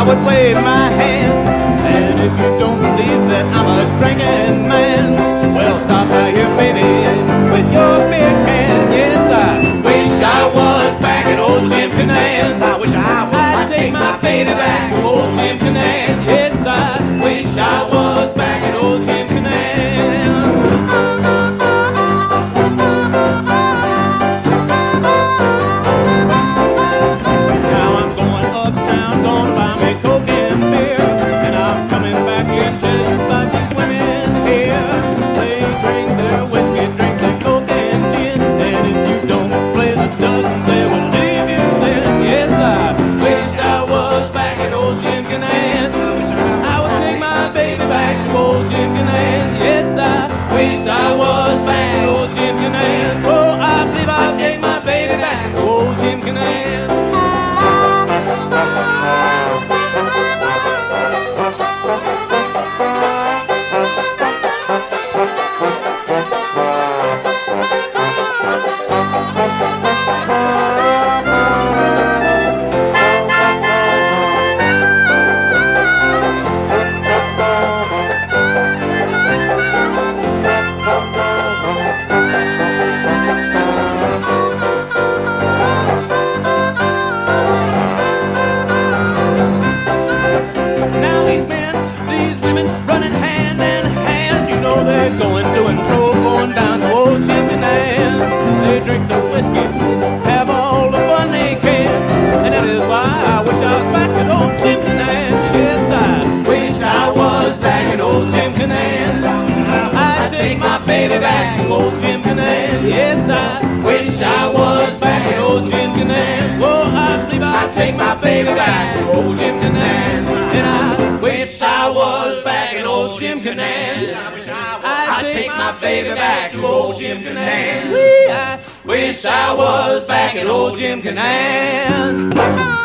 would wave my hand. And if you don't believe that I'm a drinking man, well, stop right here, baby, with your beer can. Yes, I wish I was back at old Jim Canan's. I wish I was. I'd take my baby back to old Jim Canan's. Yes, I wish I was back at old Jim Canan's. Now I'm going uptown, gonna buy me Coke and beer, and I'm coming back in just about these women here. They drink their whiskey, drink their Coke and gin, and if you don't play the dozens, they will leave you then. Yes, I wish I was back at old Jim Canan's. I would take my baby back to old Jim Canan's. Yes, I wish I was back at old Jim Canan's. Oh, I believe I'll take my baby back to old Jim Canan's. Now these men, these women, running hand in hand, you know they're going to and fro, going down to old Jim Canan's. They drink the whiskey, have all the fun they can, and that is why I wish I was back at old Jim Canan's. Yes, I wish I was back at old Jim Canan's. I'd take my baby back to old Jim Canan's. Yes, I wish I was back at old Jim Canan's. Oh, I believe I'd take my baby back to old Jim Canan's. And I wish I was back at old Jim Canan's. I'd take my baby back to old Jim Canan's. I wish I was back at old Jim Canan's.